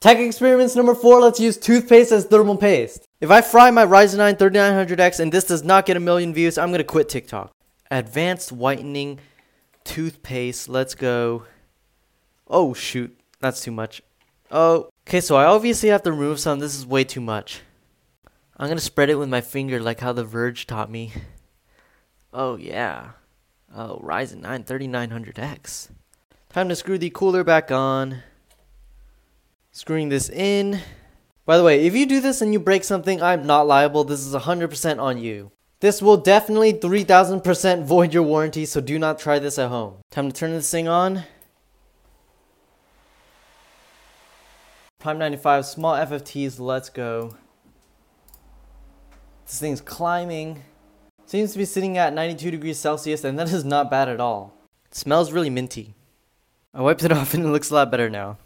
Tech experiments number 4, let's use toothpaste as thermal paste. If I fry my Ryzen 9 3900X and this does not get a million views, I'm going to quit TikTok. Advanced whitening toothpaste, let's go. Oh shoot, that's too much. Oh, okay, so I obviously have to remove some. This is way too much. I'm going to spread it with my finger like how The Verge taught me. Oh yeah. Oh, Ryzen 9 3900X. Time to screw the cooler back on. Screwing this in. By the way, if you do this and you break something, I'm not liable. This is 100% on you. This will definitely 3000% void your warranty, so do not try this at home. Time to turn this thing on. Prime 95, small FFTs, let's go. This thing's climbing. Seems to be sitting at 92 degrees Celsius, and that is not bad at all. It smells really minty. I wiped it off and it looks a lot better now.